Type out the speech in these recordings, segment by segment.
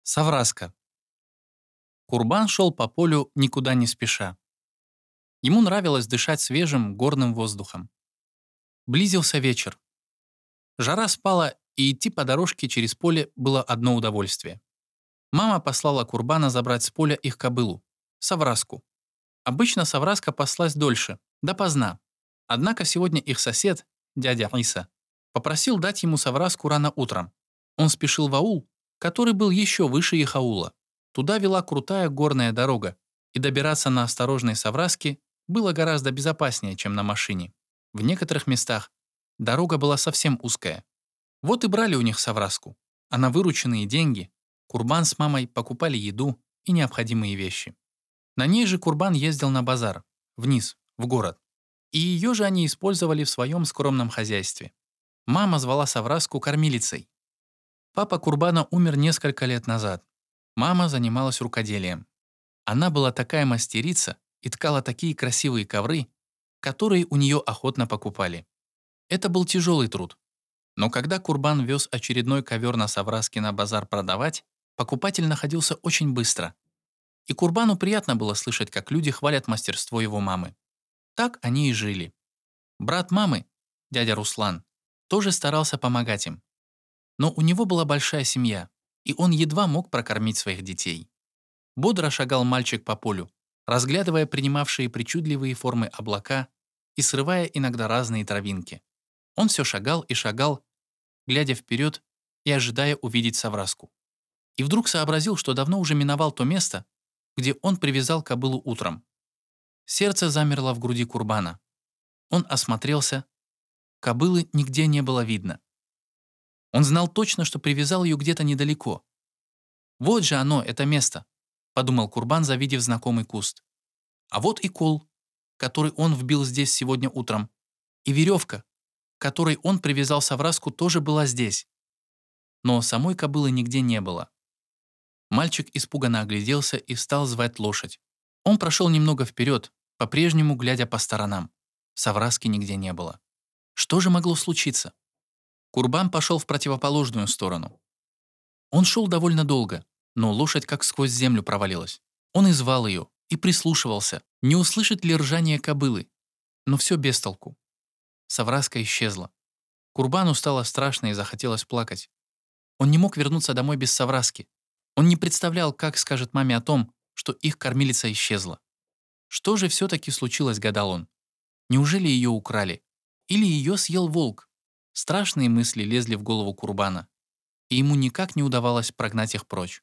Савраска. Курбан шел по полю никуда не спеша. Ему нравилось дышать свежим горным воздухом. Близился вечер. Жара спала, и идти по дорожке через поле было одно удовольствие. Мама послала Курбана забрать с поля их кобылу, Савраску. Обычно Савраска паслась дольше, допоздна. Однако сегодня их сосед, дядя Иса, попросил дать ему Савраску рано утром. Он спешил в аул, который был еще выше их аула. Туда вела крутая горная дорога, и добираться на осторожной Савраске было гораздо безопаснее, чем на машине. В некоторых местах дорога была совсем узкая. Вот и брали у них Савраску, а на вырученные деньги Курбан с мамой покупали еду и необходимые вещи. На ней же Курбан ездил на базар, вниз, в город. И ее же они использовали в своем скромном хозяйстве. Мама звала Савраску кормилицей. Папа Курбана умер несколько лет назад. Мама занималась рукоделием. Она была такая мастерица и ткала такие красивые ковры, которые у нее охотно покупали. Это был тяжелый труд. Но когда Курбан вез очередной ковер на Савраске на базар продавать, покупатель находился очень быстро. И Курбану приятно было слышать, как люди хвалят мастерство его мамы. Так они и жили. Брат мамы, дядя Руслан, тоже старался помогать им. Но у него была большая семья, и он едва мог прокормить своих детей. Бодро шагал мальчик по полю, разглядывая принимавшие причудливые формы облака и срывая иногда разные травинки. Он все шагал и шагал, глядя вперед и ожидая увидеть Савраску. И вдруг сообразил, что давно уже миновал то место, где он привязал кобылу утром. Сердце замерло в груди Курбана. Он осмотрелся. Кобылы нигде не было видно. Он знал точно, что привязал ее где-то недалеко. «Вот же оно, это место», — подумал Курбан, завидев знакомый куст. А вот и кол, который он вбил здесь сегодня утром, и веревка, которой он привязал Савраску, тоже была здесь. Но самой кобылы нигде не было. Мальчик испуганно огляделся и стал звать лошадь. Он прошел немного вперед, по-прежнему глядя по сторонам. Савраски нигде не было. Что же могло случиться? Курбан пошел в противоположную сторону. Он шел довольно долго, но лошадь как сквозь землю провалилась. Он и звал ее, и прислушивался, не услышит ли ржание кобылы. Но все без толку. Савраска исчезла. Курбану стало страшно и захотелось плакать. Он не мог вернуться домой без Савраски. Он не представлял, как скажет маме о том, что их кормилица исчезла. Что же все-таки случилось, гадал он. Неужели ее украли? Или ее съел волк? Страшные мысли лезли в голову Курбана, и ему никак не удавалось прогнать их прочь.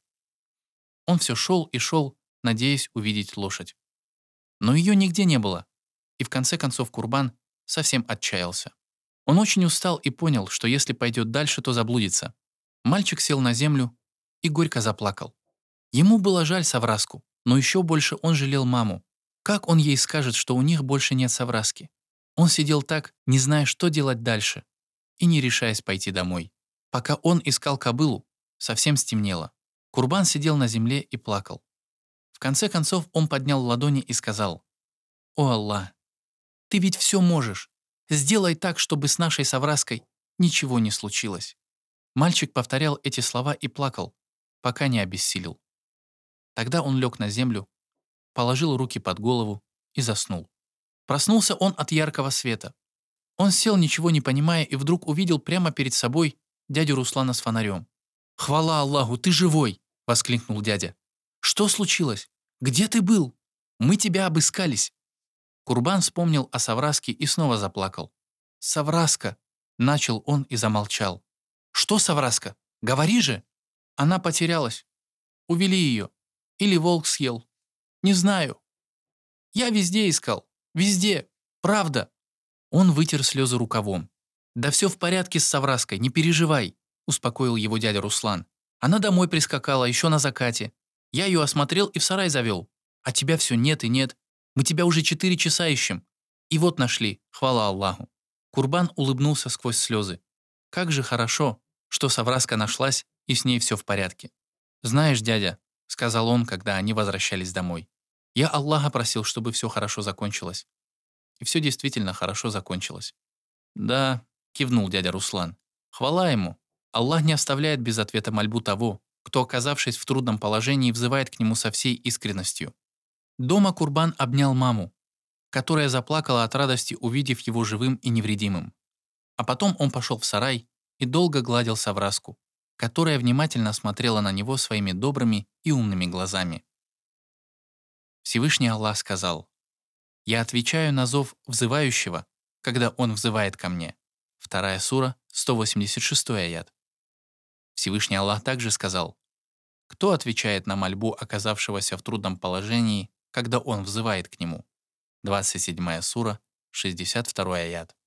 Он все шел и шел, надеясь увидеть лошадь. Но ее нигде не было, и в конце концов Курбан совсем отчаялся. Он очень устал и понял, что если пойдет дальше, то заблудится. Мальчик сел на землю и горько заплакал. Ему было жаль Савраску, но еще больше он жалел маму. Как он ей скажет, что у них больше нет Савраски? Он сидел так, не зная, что делать дальше, и не решаясь пойти домой. Пока он искал кобылу, совсем стемнело. Курбан сидел на земле и плакал. В конце концов он поднял ладони и сказал: «О Аллах, ты ведь все можешь. Сделай так, чтобы с нашей Савраской ничего не случилось». Мальчик повторял эти слова и плакал, пока не обессилел. Тогда он лег на землю, положил руки под голову и заснул. Проснулся он от яркого света. Он сел, ничего не понимая, и вдруг увидел прямо перед собой дядю Руслана с фонарем. «Хвала Аллаху, ты живой!» — воскликнул дядя. «Что случилось? Где ты был? Мы тебя обыскались!» Курбан вспомнил о Савраске и снова заплакал. «Савраска!» — начал он и замолчал. «Что Савраска? Говори же!» «Она потерялась. Увели ее. Или волк съел. Не знаю. Я везде искал. Везде. Правда». Он вытер слезы рукавом. «Да все в порядке с Савраской, не переживай», — успокоил его дядя Руслан. «Она домой прискакала, еще на закате. Я ее осмотрел и в сарай завел. А тебя все нет и нет. Мы тебя уже 4 часа ищем. И вот нашли, хвала Аллаху». Курбан улыбнулся сквозь слезы. Как же хорошо, что Савраска нашлась, и с ней все в порядке. «Знаешь, дядя», — сказал он, когда они возвращались домой, «я Аллаха просил, чтобы все хорошо закончилось». И все действительно хорошо закончилось. «Да», — кивнул дядя Руслан, — «хвала ему. Аллах не оставляет без ответа мольбу того, кто, оказавшись в трудном положении, взывает к нему со всей искренностью. Дома Курбан обнял маму, которая заплакала от радости, увидев его живым и невредимым. А потом он пошел в сарай и долго гладил Савраску, которая внимательно смотрела на него своими добрыми и умными глазами. Всевышний Аллах сказал: «Я отвечаю на зов взывающего, когда он взывает ко мне». 2 сура, 186 аят. Всевышний Аллах также сказал: «Кто отвечает на мольбу оказавшегося в трудном положении, когда он взывает к нему?» 27 сура, 62 аят.